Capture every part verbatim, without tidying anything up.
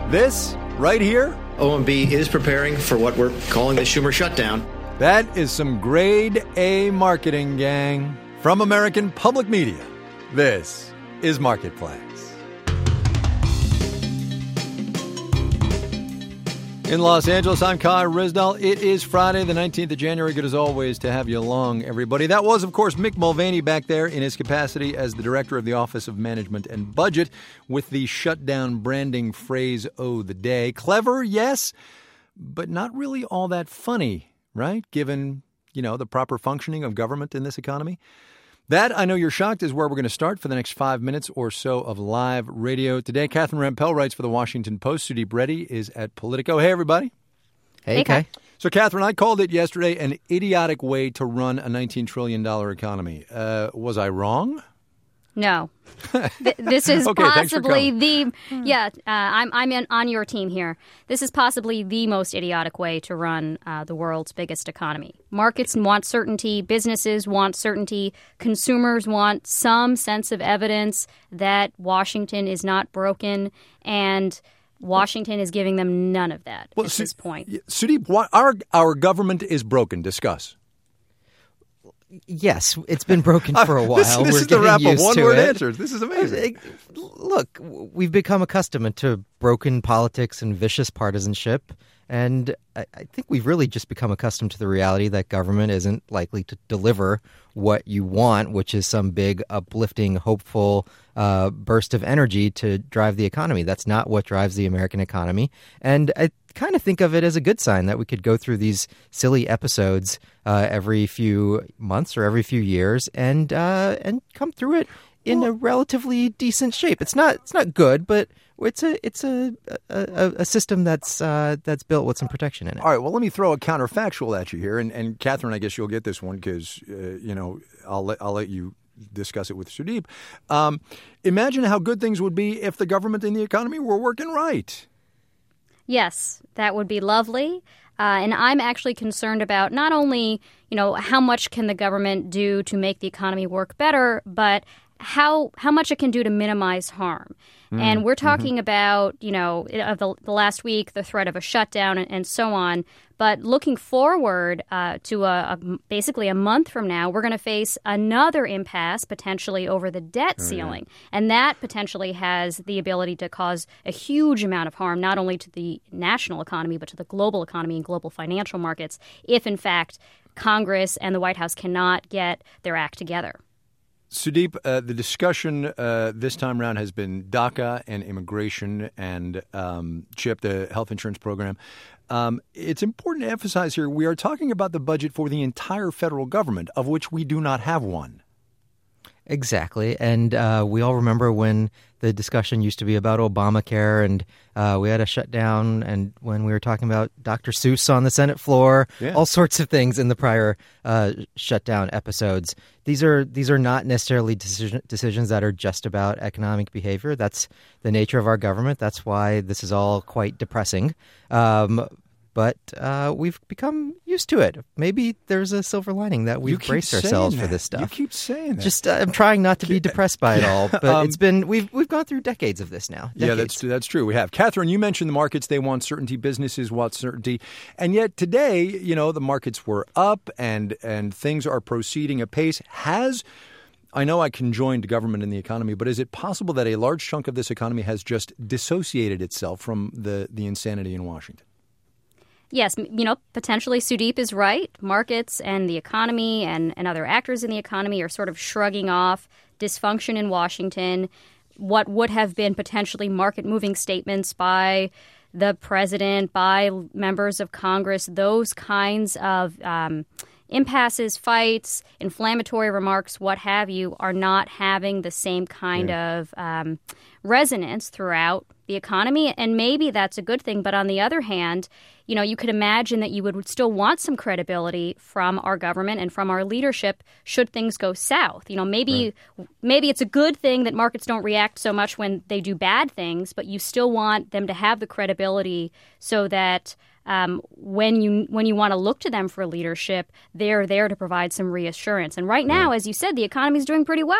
This, right here, O M B is preparing for what we're calling the Schumer shutdown. that is some grade A marketing, gang. From American Public Media, this is Marketplace. In Los Angeles, I'm Kai Ryssdal. It is Friday, the nineteenth of January. Good as always to have you along, everybody. That was, of course, Mick Mulvaney back there in his capacity as the director of the Office of Management and Budget with the shutdown branding phrase, oh, the day. Clever, yes, but not really all that funny, right? Given, you know, the proper functioning of government in this economy. That, I know you're shocked, is where we're going to start for the next five minutes or so of live radio. Today, Catherine Rampell writes for the Washington Post. Sudeep Reddy is at Politico. Hey, everybody. Hey, Kai. So, Catherine, I called it yesterday an idiotic way to run a nineteen trillion dollars economy. Uh, was I wrong? No. Th- this is okay, possibly the yeah. Uh, I'm I'm in, on your team here. This is possibly the most idiotic way to run uh, the world's biggest economy. Markets want certainty. Businesses want certainty. Consumers want some sense of evidence that Washington is not broken, and Washington is giving them none of that well, at Su- this point. Sudeep, what, our our government is broken. Discuss. Yes, it's been broken for a while. this this We're is the wrap of used to one-word it. answers. This is amazing. Look, we've become accustomed to broken politics and vicious partisanship, and I, I think we've really just become accustomed to the reality that government isn't likely to deliver what you want, which is some big, uplifting, hopeful uh, burst of energy to drive the economy. That's not what drives the American economy, and I kind of think of it as a good sign that we could go through these silly episodes uh, every few months or every few years and uh, and come through it in a relatively decent shape. It's not it's not good, but it's a it's a a, a system that's uh, that's built with some protection in it. All right. Well, let me throw a counterfactual at you here, and and Catherine, I guess you'll get this one because uh, you know I'll let I'll let you discuss it with Sudeep. Um, imagine how good things would be if the government and the economy were working right. Yes, that would be lovely. Uh, and I'm actually concerned about not only, you know, how much can the government do to make the economy work better, but how how much it can do to minimize harm. Mm, and we're talking mm-hmm. about, you know, of the, the last week, the threat of a shutdown and, and so on. But looking forward uh, to a, a basically a month from now, we're going to face another impasse potentially over the debt oh, ceiling. Yeah. And that potentially has the ability to cause a huge amount of harm, not only to the national economy, but to the global economy and global financial markets, if, in fact, Congress and the White House cannot get their act together. Sudeep, uh, the discussion uh, this time around has been DACA and immigration and um, CHIP, the health insurance program. Um, it's important to emphasize here we are talking about the budget for the entire federal government, of which we do not have one. Exactly. And uh, we all remember when the discussion used to be about Obamacare and uh, we had a shutdown, and when we were talking about Doctor Seuss on the Senate floor, yeah. all sorts of things in the prior uh, shutdown episodes. These are these are not necessarily decision, decisions that are just about economic behavior. That's the nature of our government. That's why this is all quite depressing. Um But uh, we've become used to it. Maybe there's a silver lining that we've braced ourselves that. for this stuff. You keep saying that. Just uh, I'm trying not to be depressed by it all. But um, it's been we've we've gone through decades of this now. Decades. Yeah, that's that's true. We have. Catherine, you mentioned the markets. They want certainty. Businesses want certainty. And yet today, you know, the markets were up and and things are proceeding apace. Has I know I conjoined government and the economy, but is it possible that a large chunk of this economy has just dissociated itself from the, the insanity in Washington? Yes, you know, potentially Sudeep is right. Markets and the economy and, and other actors in the economy are sort of shrugging off dysfunction in Washington, what would have been potentially market-moving statements by the president, by members of Congress, those kinds of um, impasses, fights, inflammatory remarks, what have you, are not having the same kind yeah. of um, resonance throughout the economy. And maybe that's a good thing. But on the other hand, you know, you could imagine that you would still want some credibility from our government and from our leadership should things go south. You know, maybe right. maybe it's a good thing that markets don't react so much when they do bad things, but you still want them to have the credibility so that um, when you when you want to look to them for leadership, they're there to provide some reassurance. And right now, right. as you said, the economy is doing pretty well.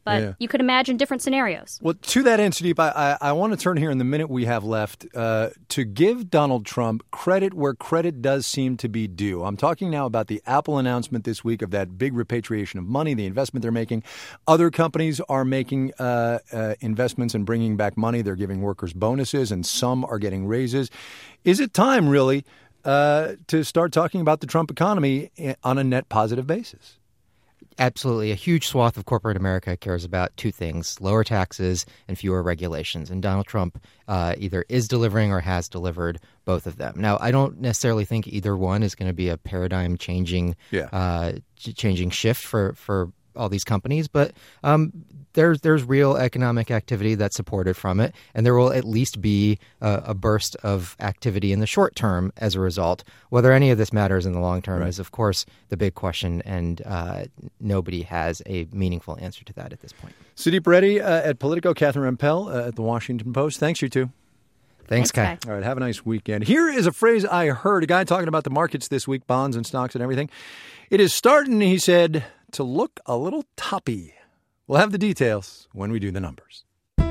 But Yeah. you could imagine different scenarios. Well, to that end, Sudeep, I, I, I want to turn here in the minute we have left uh, to give Donald Trump credit where credit does seem to be due. I'm talking now about the Apple announcement this week of that big repatriation of money, the investment they're making. Other companies are making uh, uh, investments and bringing back money. They're giving workers bonuses, and some are getting raises. Is it time, really, uh, to start talking about the Trump economy on a net positive basis? Absolutely. A huge swath of corporate America cares about two things: lower taxes and fewer regulations. And Donald Trump uh, either is delivering or has delivered both of them. Now, I don't necessarily think either one is going to be a paradigm-changing Yeah. uh, ch- changing shift for, for all these companies, but um, there's there's real economic activity that's supported from it, and there will at least be a, a burst of activity in the short term as a result. Whether any of this matters in the long term Right. is, of course, the big question, and uh, nobody has a meaningful answer to that at this point. Sudeep Reddy uh, at Politico, Catherine Rampell uh, at The Washington Post. Thanks, you two. Thanks, Thanks, Kai. Kai. All right, have a nice weekend. Here is a phrase I heard, a guy talking about the markets this week, bonds and stocks and everything. It is starting, he said, to look a little toppy. We'll have the details when we do the numbers.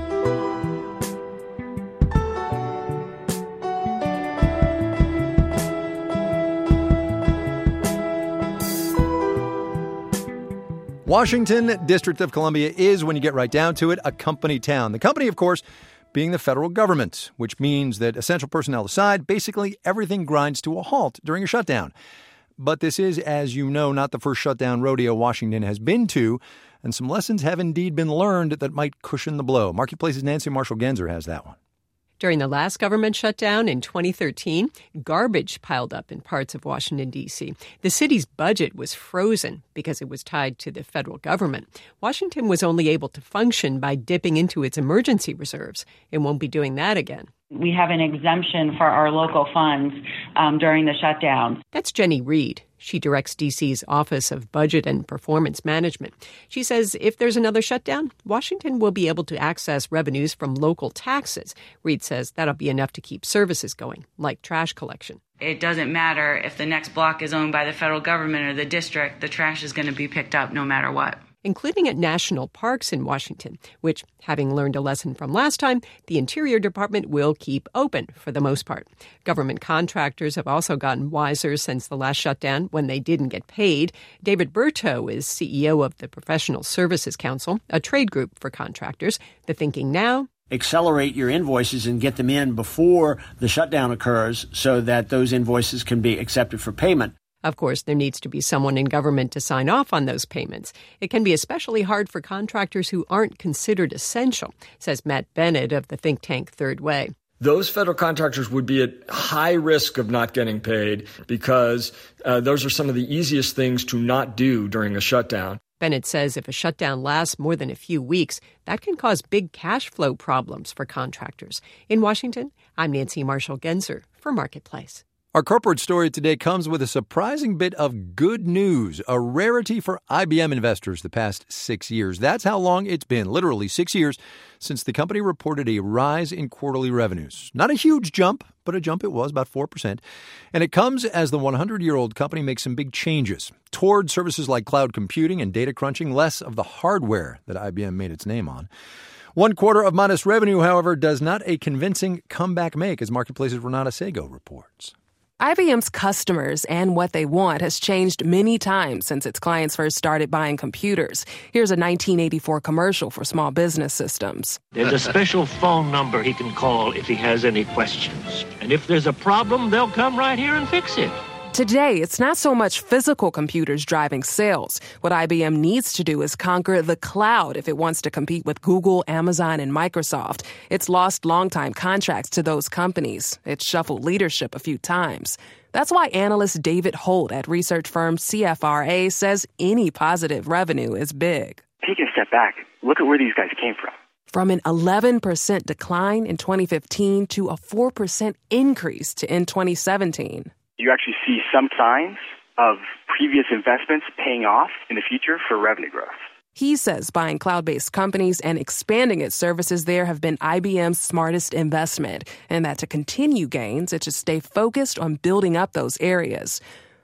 Washington, District of Columbia, is, when you get right down to it, a company town. The company, of course, being the federal government, which means that essential personnel aside, basically everything grinds to a halt during a shutdown. But this is, as you know, not the first shutdown rodeo Washington has been to, and some lessons have indeed been learned that might cushion the blow. Marketplace's Nancy Marshall-Genzer has that one. During the last government shutdown in twenty thirteen, garbage piled up in parts of Washington, D C. The city's budget was frozen because it was tied to the federal government. Washington was only able to function by dipping into its emergency reserves. It won't be doing that again. We have an exemption for our local funds um, during the shutdown. That's Jenny Reed. She directs D C's Office of Budget and Performance Management. She says if there's another shutdown, Washington will be able to access revenues from local taxes. Reed says that'll be enough to keep services going, like trash collection. It doesn't matter if the next block is owned by the federal government or the district, the trash is going to be picked up no matter what. Including at national parks in Washington, which, having learned a lesson from last time, the Interior Department will keep open for the most part. Government contractors have also gotten wiser since the last shutdown when they didn't get paid. David Berto is C E O of the Professional Services Council, a trade group for contractors. The thinking now: accelerate your invoices and get them in before the shutdown occurs so that those invoices can be accepted for payment. Of course, there needs to be someone in government to sign off on those payments. It can be especially hard for contractors who aren't considered essential, says Matt Bennett of the think tank Third Way. Those federal contractors would be at high risk of not getting paid because uh, those are some of the easiest things to not do during a shutdown. Bennett says if a shutdown lasts more than a few weeks, that can cause big cash flow problems for contractors. In Washington, I'm Nancy Marshall-Genzer for Marketplace. Our corporate story today comes with a surprising bit of good news, a rarity for I B M investors the past six years. That's how long it's been, literally six years, since the company reported a rise in quarterly revenues. Not a huge jump, but a jump it was, about four percent. And it comes as the one hundred year old company makes some big changes toward services like cloud computing and data crunching, less of the hardware that I B M made its name on. One quarter of modest revenue, however, does not a convincing comeback make, as Marketplace's Renata Sego reports. I B M's customers and what they want has changed many times since its clients first started buying computers. Here's a nineteen eighty-four commercial for small business systems. There's a special phone number he can call if he has any questions. And if there's a problem, they'll come right here and fix it. Today, it's not so much physical computers driving sales. What I B M needs to do is conquer the cloud if it wants to compete with Google, Amazon, and Microsoft. It's lost longtime contracts to those companies. It's shuffled leadership a few times. That's why analyst David Holt at research firm C F R A says any positive revenue is big. Take a step back. Look at where these guys came from. From an eleven percent decline in twenty fifteen to a four percent increase to in twenty seventeen. You actually see some signs of previous investments paying off in the future for revenue growth. He says buying cloud-based companies and expanding its services there have been I B M's smartest investment, and that to continue gains, it should stay focused on building up those areas.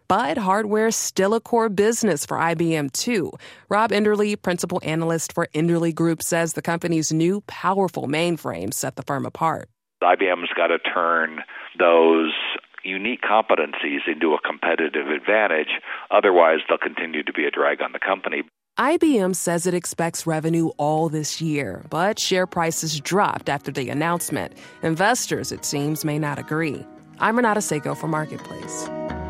But hardware's still a core business for I B M, too. Rob Enderle, principal analyst for Enderle Group, says the company's new powerful mainframes set the firm apart. I B M's got to turn those unique competencies into a competitive advantage. Otherwise, they'll continue to be a drag on the company. I B M says it expects revenue all this year, but share prices dropped after the announcement. Investors, it seems, may not agree. I'm Renata Seiko for Marketplace.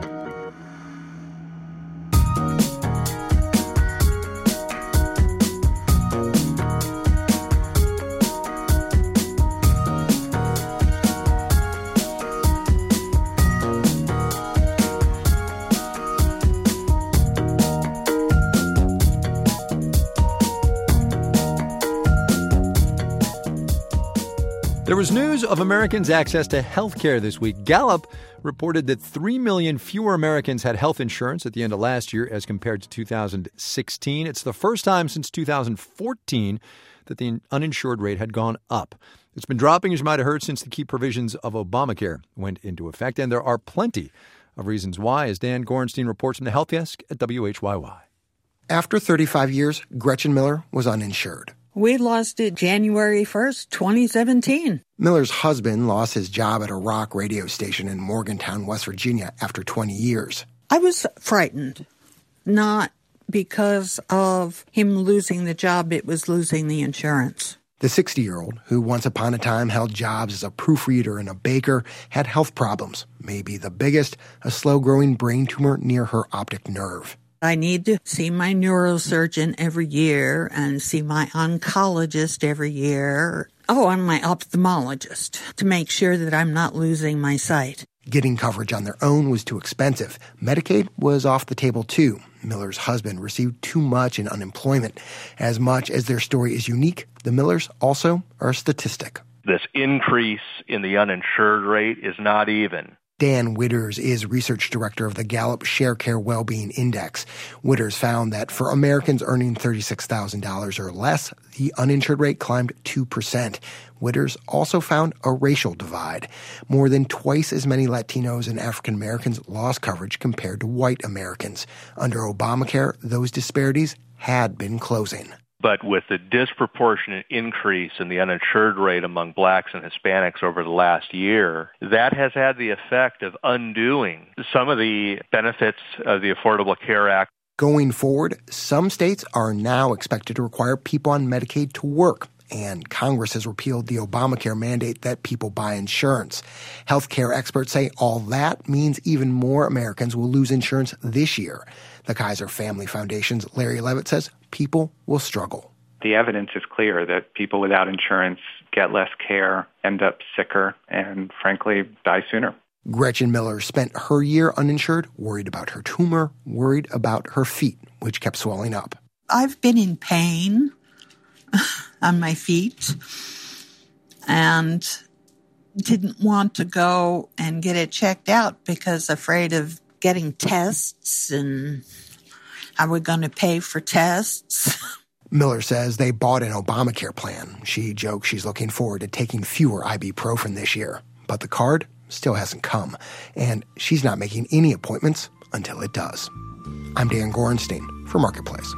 There was news of Americans' access to health care this week. Gallup reported that three million fewer Americans had health insurance at the end of last year as compared to two thousand sixteen. It's the first time since two thousand fourteen that the uninsured rate had gone up. It's been dropping, as you might have heard, since the key provisions of Obamacare went into effect, and there are plenty of reasons why, as Dan Gorenstein reports from the Health Desk at W H Y Y. After thirty-five years, Gretchen Miller was uninsured. We lost it January first, twenty seventeen. Miller's husband lost his job at a rock radio station in Morgantown, West Virginia, after twenty years. I was frightened, not because of him losing the job, it was losing the insurance. The sixty-year-old, who once upon a time held jobs as a proofreader and a baker, had health problems. Maybe the biggest, a slow-growing brain tumor near her optic nerve. I need to see my neurosurgeon every year and see my oncologist every year. Oh, and my ophthalmologist to make sure that I'm not losing my sight. Getting coverage on their own was too expensive. Medicaid was off the table, too. Miller's husband received too much in unemployment. As much as their story is unique, the Millers also are a statistic. This increase in the uninsured rate is not even. Dan Witters is research director of the Gallup Sharecare Wellbeing Index. Witters found that for Americans earning thirty-six thousand dollars or less, the uninsured rate climbed two percent. Witters also found a racial divide. More than twice as many Latinos and African Americans lost coverage compared to white Americans. Under Obamacare, those disparities had been closing. But with the disproportionate increase in the uninsured rate among blacks and Hispanics over the last year, that has had the effect of undoing some of the benefits of the Affordable Care Act. Going forward, some states are now expected to require people on Medicaid to work, and Congress has repealed the Obamacare mandate that people buy insurance. Healthcare experts say all that means even more Americans will lose insurance this year. The Kaiser Family Foundation's Larry Levitt says people will struggle. The evidence is clear that people without insurance get less care, end up sicker, and frankly, die sooner. Gretchen Miller spent her year uninsured, worried about her tumor, worried about her feet, which kept swelling up. I've been in pain on my feet and didn't want to go and get it checked out because afraid of getting tests and are we going to pay for tests? Miller says they bought an Obamacare plan. She jokes she's looking forward to taking fewer ibuprofen this year. But the card still hasn't come, and she's not making any appointments until it does. I'm Dan Gorenstein for Marketplace.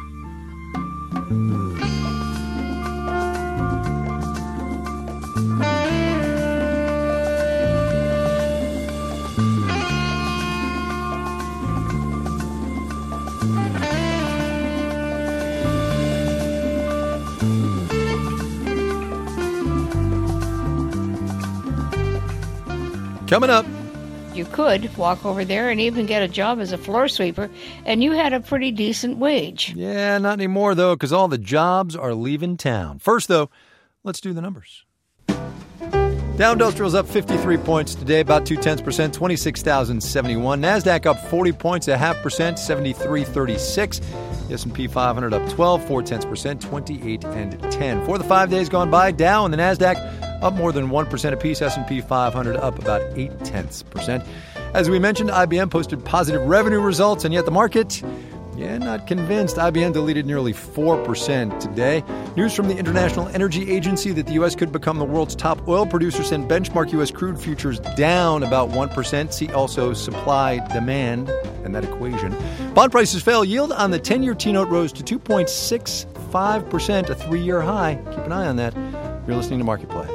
Coming up. You could walk over there and even get a job as a floor sweeper, and you had a pretty decent wage. Yeah, not anymore, though, because all the jobs are leaving town. First, though, let's do the numbers. Dow Industrial's up fifty-three points today, about two-tenths percent, twenty-six thousand seventy-one. NASDAQ up forty points, a half percent, seventy-three thirty-six. The S and P five hundred up twelve, four-tenths percent, twenty-eight and ten. For the five days gone by, Dow and the NASDAQ up more than one percent apiece, S and P five hundred up about eight-tenths percent. As we mentioned, I B M posted positive revenue results, and yet the market Yeah, not convinced. I B M deleted nearly four percent today. News from the International Energy Agency that the U S could become the world's top oil producer sent benchmark U S crude futures down about one percent. See also supply, demand, and that equation. Bond prices fell. Yield on the ten-year T-note rose to two point six five percent, a three-year high. Keep an eye on that. You're listening to Marketplace.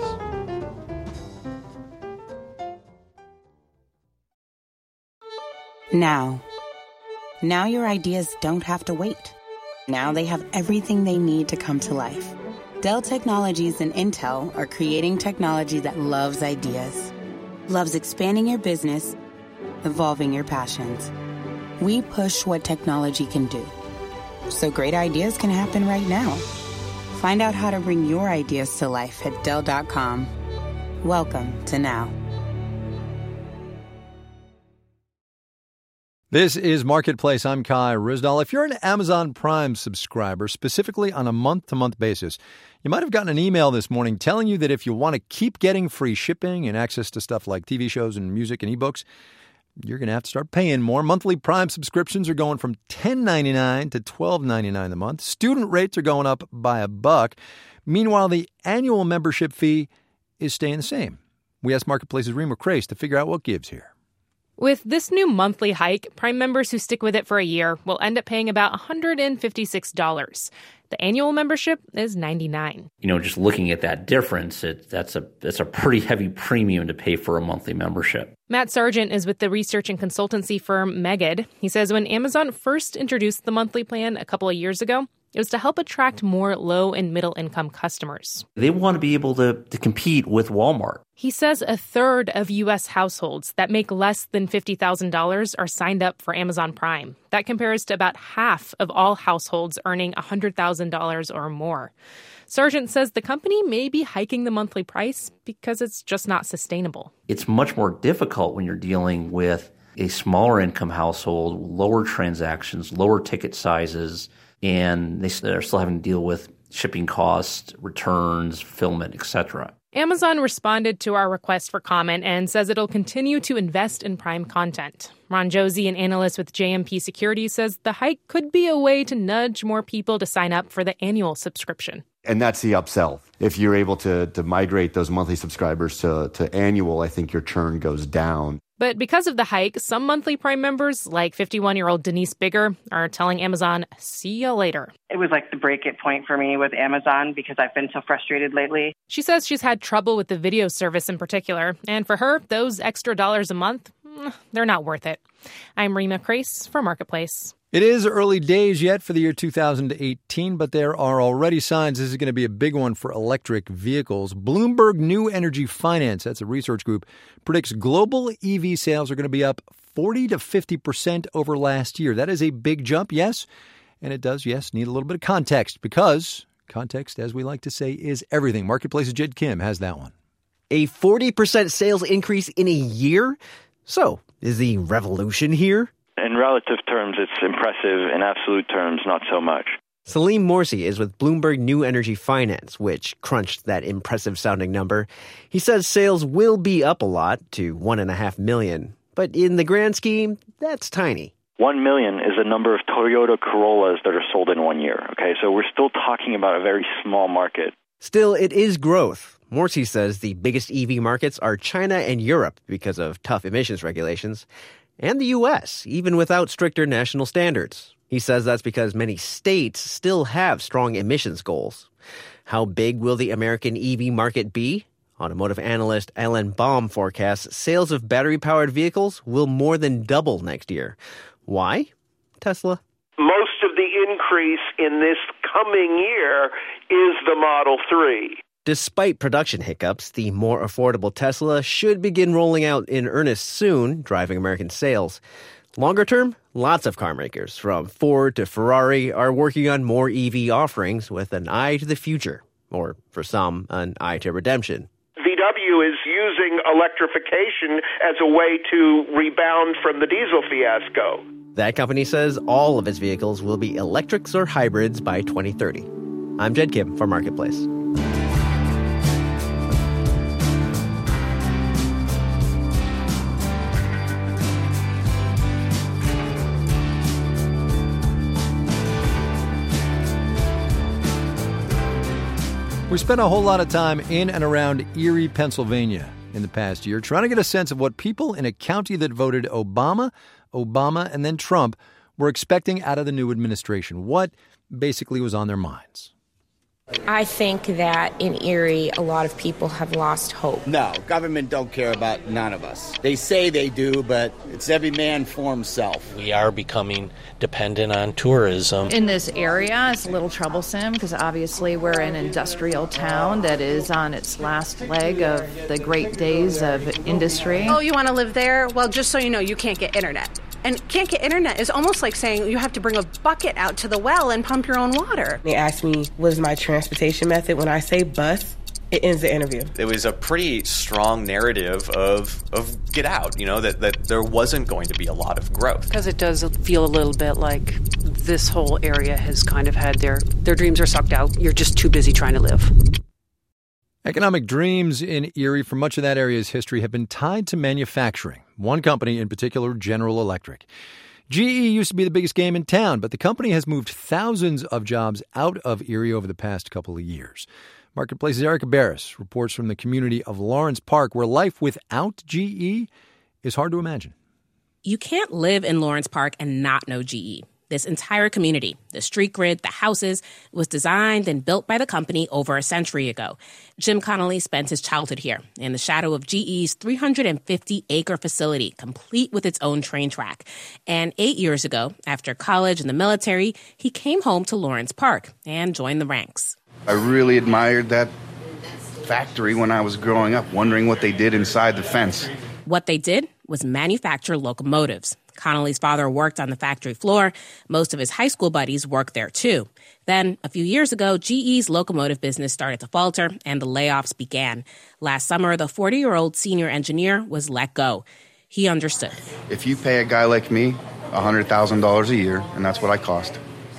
Now. Now your ideas don't have to wait. Now they have everything they need to come to life. Dell Technologies and Intel are creating technology that loves ideas, loves expanding your business, evolving your passions. We push what technology can do, so great ideas can happen right now. Find out how to bring your ideas to life at Dell dot com. Welcome to Now. This is Marketplace. I'm Kai Ryssdal. If you're an Amazon Prime subscriber, specifically on a month-to-month basis, you might have gotten an email this morning telling you that if you want to keep getting free shipping and access to stuff like T V shows and music and ebooks, you're going to have to start paying more. Monthly Prime subscriptions are going from ten ninety-nine to twelve ninety-nine a month. Student rates are going up by a buck. Meanwhile, the annual membership fee is staying the same. We asked Marketplace's Rima Crace to figure out what gives here. With this new monthly hike, Prime members who stick with it for a year will end up paying about one hundred fifty-six dollars. The annual membership is ninety-nine dollars. You know, just looking at that difference, it, that's a that's a pretty heavy premium to pay for a monthly membership. Matt Sargent is with the research and consultancy firm Megid. He says when Amazon first introduced the monthly plan a couple of years ago, it was to help attract more low and middle income customers. They want to be able to, to compete with Walmart. He says a third of U S households that make less than fifty thousand dollars are signed up for Amazon Prime. That compares to about half of all households earning one hundred thousand dollars or more. Sargent says the company may be hiking the monthly price because it's just not sustainable. It's much more difficult when you're dealing with a smaller income household, lower transactions, lower ticket sizes, and they're still having to deal with shipping costs, returns, fulfillment, et cetera. Amazon responded to our request for comment and says it'll continue to invest in Prime content. Ron Josie, an analyst with J M P Securities, says the hike could be a way to nudge more people to sign up for the annual subscription. And that's the upsell. If you're able to, to migrate those monthly subscribers to, to annual, I think your churn goes down. But because of the hike, some monthly Prime members, like fifty-one-year-old Denise Bigger, are telling Amazon, see you later. It was like the break-it point for me with Amazon because I've been so frustrated lately. She says she's had trouble with the video service in particular. And for her, those extra dollars a month, they're not worth it. I'm Rima Crace for Marketplace. It is early days yet for the year two thousand eighteen, but there are already signs this is going to be a big one for electric vehicles. Bloomberg New Energy Finance, that's a research group, predicts global E V sales are going to be up forty to fifty percent over last year. That is a big jump, yes, and it does, yes, need a little bit of context because context, as we like to say, is everything. Marketplace's Jed Kim has that one. A forty percent sales increase in a year? So, is the revolution here? In relative terms, it's impressive. In absolute terms, not so much. Salim Morsi is with Bloomberg New Energy Finance, which crunched that impressive-sounding number. He says sales will be up a lot, to one point five million. But in the grand scheme, that's tiny. One million is the number of Toyota Corollas that are sold in one year. Okay, so we're still talking about a very small market. Still, it is growth. Morsi says the biggest E V markets are China and Europe because of tough emissions regulations, and the U S, even without stricter national standards. He says that's because many states still have strong emissions goals. How big will the American E V market be? Automotive analyst Alan Baum forecasts sales of battery-powered vehicles will more than double next year. Why? Tesla. Most of the increase in this coming year is the Model three. Despite production hiccups, the more affordable Tesla should begin rolling out in earnest soon, driving American sales. Longer term, lots of car makers, from Ford to Ferrari, are working on more E V offerings with an eye to the future, or for some, an eye to redemption. V W is using electrification as a way to rebound from the diesel fiasco. That company says all of its vehicles will be electrics or hybrids by twenty thirty. I'm Jed Kim for Marketplace. We spent a whole lot of time in and around Erie, Pennsylvania in the past year trying to get a sense of what people in a county that voted Obama, Obama, and then Trump were expecting out of the new administration. What basically was on their minds. I think that in Erie, a lot of people have lost hope. No, government don't care about none of us. They say they do, but it's every man for himself. We are becoming dependent on tourism. In this area, it's a little troublesome because obviously we're an industrial town that is on its last leg of the great days of industry. Oh, you want to live there? Well, just so you know, you can't get internet. And can't get internet is almost like saying you have to bring a bucket out to the well and pump your own water. They asked me, what is my transportation method? When I say bus, it ends the interview. It was a pretty strong narrative of of get out, you know, that, that there wasn't going to be a lot of growth. Because it does feel a little bit like this whole area has kind of had their, their dreams are sucked out. You're just too busy trying to live. Economic dreams in Erie for much of that area's history have been tied to manufacturing. One company in particular, General Electric. G E used to be the biggest game in town, but the company has moved thousands of jobs out of Erie over the past couple of years. Marketplace's Erica Barris reports from the community of Lawrence Park, where life without G E is hard to imagine. You can't live in Lawrence Park and not know G E. This entire community, the street grid, the houses, was designed and built by the company over a century ago. Jim Connolly spent his childhood here in the shadow of G E's three hundred fifty acre facility, complete with its own train track. And eight years ago, after college and the military, he came home to Lawrence Park and joined the ranks. I really admired that factory when I was growing up, wondering what they did inside the fence. What they did was manufacture locomotives. Connolly's father worked on the factory floor. Most of his high school buddies worked there, too. Then, a few years ago, G E's locomotive business started to falter, and the layoffs began. Last summer, the forty-year-old senior engineer was let go. He understood. If you pay a guy like me one hundred thousand dollars a year, and that's what I cost,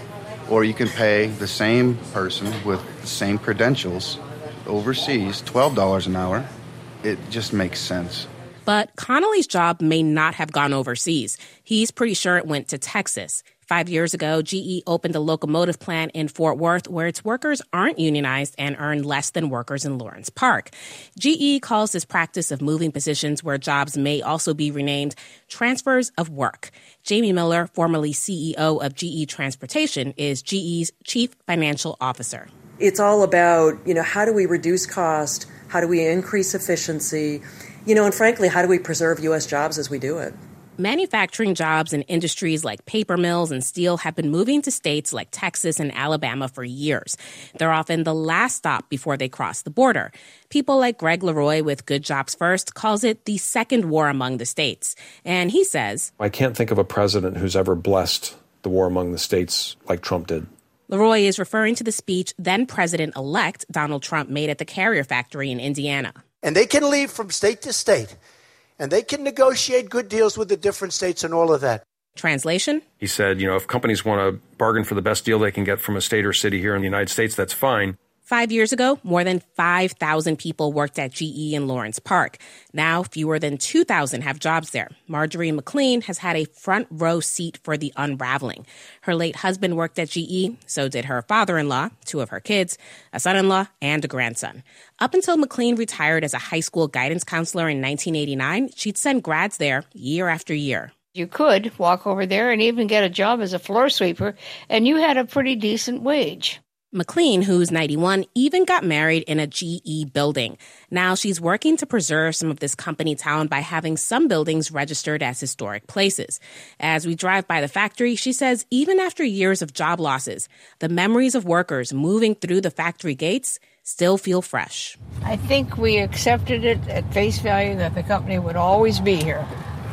or you can pay the same person with the same credentials overseas twelve dollars an hour, it just makes sense. But Connolly's job may not have gone overseas. He's pretty sure it went to Texas. Five years ago, G E opened a locomotive plant in Fort Worth where its workers aren't unionized and earn less than workers in Lawrence Park. G E calls this practice of moving positions where jobs may also be renamed transfers of work. Jamie Miller, formerly C E O of G E Transportation, is G E's chief financial officer. It's all about, you know, how do we reduce cost? How do we increase efficiency? You know, and frankly, how do we preserve U S jobs as we do it? Manufacturing jobs in industries like paper mills and steel have been moving to states like Texas and Alabama for years. They're often the last stop before they cross the border. People like Greg Leroy with Good Jobs First calls it the second war among the states. And he says, I can't think of a president who's ever blessed the war among the states like Trump did. Leroy is referring to the speech then-President-elect Donald Trump made at the Carrier factory in Indiana. And they can leave from state to state, and they can negotiate good deals with the different states and all of that. Translation? He said, you know, if companies want to bargain for the best deal they can get from a state or city here in the United States, that's fine. Five years ago, more than five thousand people worked at G E in Lawrence Park. Now, fewer than two thousand have jobs there. Marjorie McLean has had a front row seat for the unraveling. Her late husband worked at G E, so did her father-in-law, two of her kids, a son-in-law, and a grandson. Up until McLean retired as a high school guidance counselor in nineteen eighty-nine, she'd send grads there year after year. You could walk over there and even get a job as a floor sweeper, and you had a pretty decent wage. McLean, who's ninety-one, even got married in a G E building. Now she's working to preserve some of this company town by having some buildings registered as historic places. As we drive by the factory, she says even after years of job losses, the memories of workers moving through the factory gates still feel fresh. I think we accepted it at face value that the company would always be here.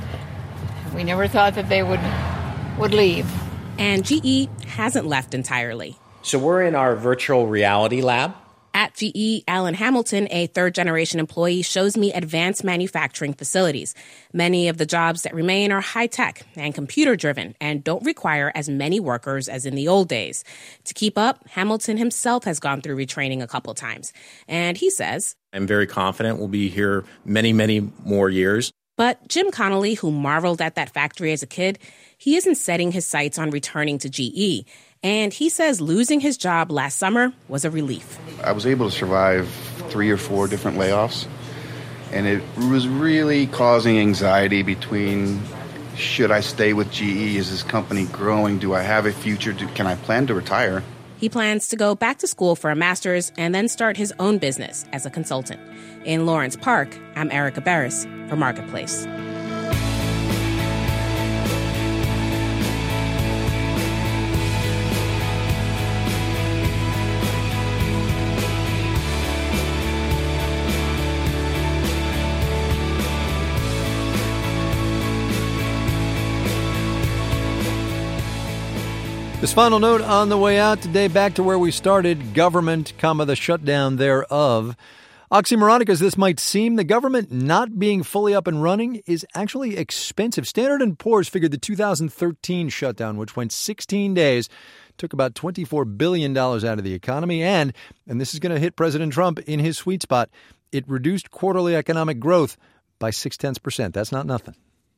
We never thought that they would would leave. And G E hasn't left entirely. So we're in our virtual reality lab. At G E, Alan Hamilton, a third-generation employee, shows me advanced manufacturing facilities. Many of the jobs that remain are high-tech and computer-driven and don't require as many workers as in the old days. To keep up, Hamilton himself has gone through retraining a couple times. And he says, I'm very confident we'll be here many, many more years. But Jim Connolly, who marveled at that factory as a kid, he isn't setting his sights on returning to G E. And he says losing his job last summer was a relief. I was able to survive three or four different layoffs, and it was really causing anxiety between, should I stay with G E? Is this company growing? Do I have a future? Do, can I plan to retire? He plans to go back to school for a master's and then start his own business as a consultant. In Lawrence Park, I'm Erica Barris for Marketplace. This final note on the way out today, back to where we started, government, comma, the shutdown thereof. Oxymoronic as this might seem, the government not being fully up and running is actually expensive. Standard and Poor's figured the two thousand thirteen shutdown, which went sixteen days, took about twenty-four billion dollars out of the economy. And, and this is going to hit President Trump in his sweet spot, it reduced quarterly economic growth by six-tenths percent. That's not nothing.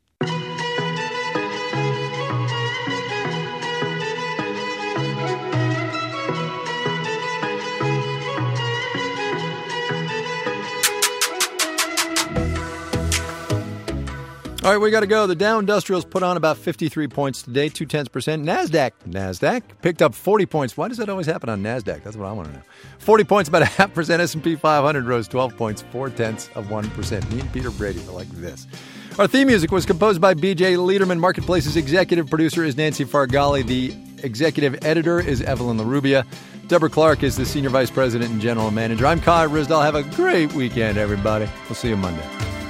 All right, we got to go. The Dow Industrials put on about fifty-three points today, two-tenths percent. NASDAQ, NASDAQ picked up forty points. Why does that always happen on NASDAQ? That's what I want to know. forty points, about a half percent. S and P five hundred rose twelve points, four-tenths of one percent. Me and Peter Brady are like this. Our theme music was composed by B J Liederman. Marketplace's executive producer is Nancy Fargali. The executive editor is Evelyn LaRubia. Deborah Clark is the senior vice president and general manager. I'm Kai Ryssdal. Have a great weekend, everybody. We'll see you Monday.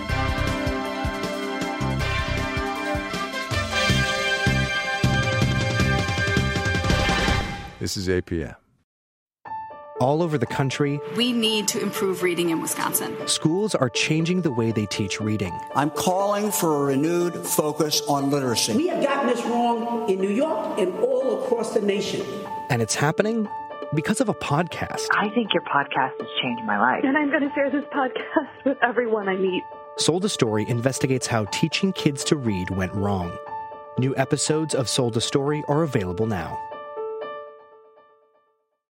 This is A P M. All over the country, we need to improve reading in Wisconsin. Schools are changing the way they teach reading. I'm calling for a renewed focus on literacy. We have gotten this wrong in New York and all across the nation. And it's happening because of a podcast. I think your podcast has changed my life. And I'm going to share this podcast with everyone I meet. Sold a Story investigates how teaching kids to read went wrong. New episodes of Sold a Story are available now.